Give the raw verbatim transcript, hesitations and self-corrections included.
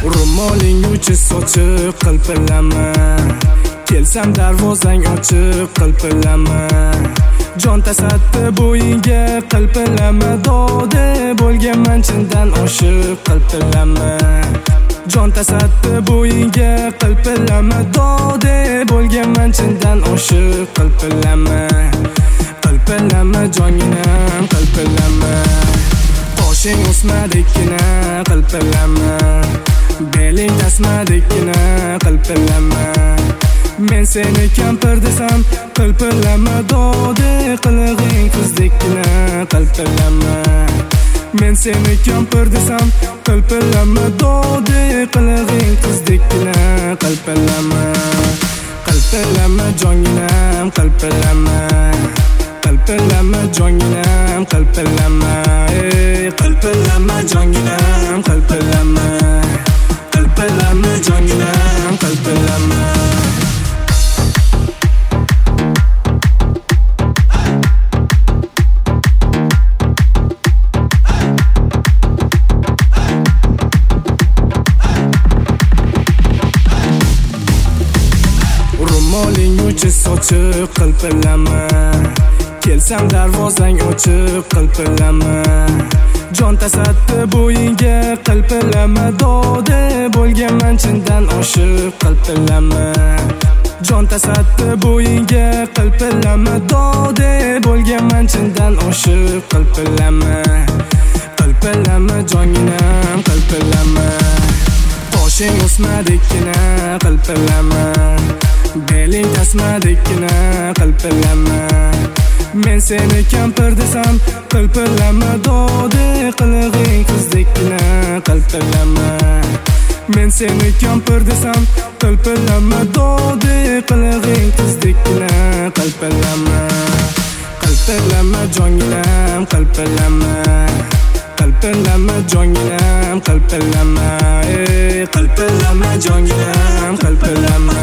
Ro'moling uchi sochiq qilpillama, kelsam darvozang ochiq qilpillama. Jon tasatdi bo'yinga qilpillama, dode bo'lganman chindan oshiq qilpillama. Jon tasatdi bo'yinga qilpillama, dode bo'lganman chindan oshiq qilpillama. Qilpillama jonginam qilpillama, toshing o'smadikkina qilpillama, beling tasmadikkina qilpillama. Men seni kampir desam qilpillama, dode qilig'ing qizdekkina qilpillama. Men seni kampir desam qilpillama, dode qilig'ing qizdekkina qilpillama. Qilpillama jonginam qilpillama, qilpillama jonginam qilpillama, ey qilpillama jonginam qilpillama, qilpillama jonginam qilpillama. Ro'moling uchi sochiq qilpillama, kelsam darvozang ochiq qilpillama. Jon tasatdi bo'yinga qilpillama, dode bo'lganman chindan oshiq qilpillama. Jon tasatdi bo'yinga qilpillama, dode bo'lganman chindan oshiq qilpillama. Qilpillama jonginam qilpillama, toshing o'smadikkina qilpillama, beling tasmadikkina qilpillama. Men seni kampir desam qilpillama, dode qilig'ing qizdekkina qilpillama. Men seni kampir desam qilpillama, dode qilig'ing qizdekkina qilpillama. Qilpillama jonginam qilpillama, qilpillama jonginam qilpillama, ey qilpillama jonginam qilpillama.